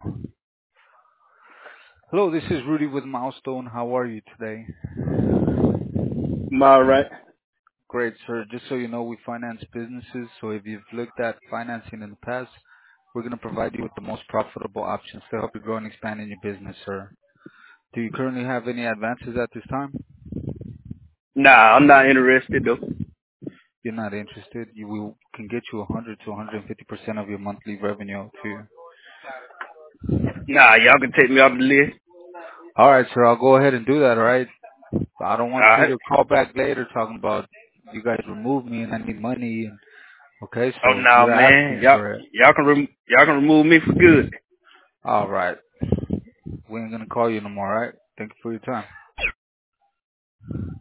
Hello, this is Rudy with Milestone. How are you today? I'm all right. Great, sir. Just so you know, we finance businesses, so if you've looked at financing in the past, we're going to provide you with the most profitable options to help you grow and expand in your business, sir. Do you currently have any advances at this time? Nah, I'm not interested though. You're not interested? We can get you 100 to 150% of your monthly revenue too. Nah, y'all can take me off the list. All right, sir. I'll go ahead and do that, all right? I don't All want you right. to call back later talking about you guys removed me and I need money. Okay, Oh so no, you're man. asking Y'all for it. y'all can remove me for good. All right. We ain't gonna call you no more, all right? Thank you for your time.